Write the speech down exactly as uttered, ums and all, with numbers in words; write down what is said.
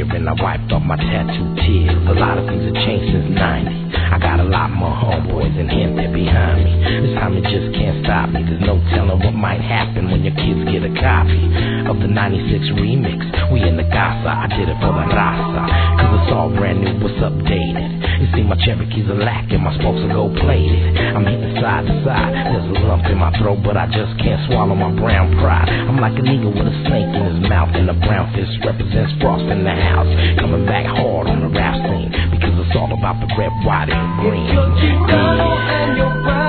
year and I wiped off my tattoo tears. A lot of things have changed since ninety. I got a lot more homeboys and gente behind me. This time it just can't stop me. There's no telling what might happen when your kids get a copy of the ninety-six remix. We in the casa, I did it for the raza, cause it's all brand new, what's updated. You see my Cherokees are lacking, my spokes are gold plated. I'm hitting side to side, there's a lump in my throat, but I just can't swallow my brown pride. I'm like an eagle with a snake in his mouth, and the brown fist represents Frost in the house. Coming back hard on the rap scene, because it's all about the red, white, and green. It's your Chicano and your brown.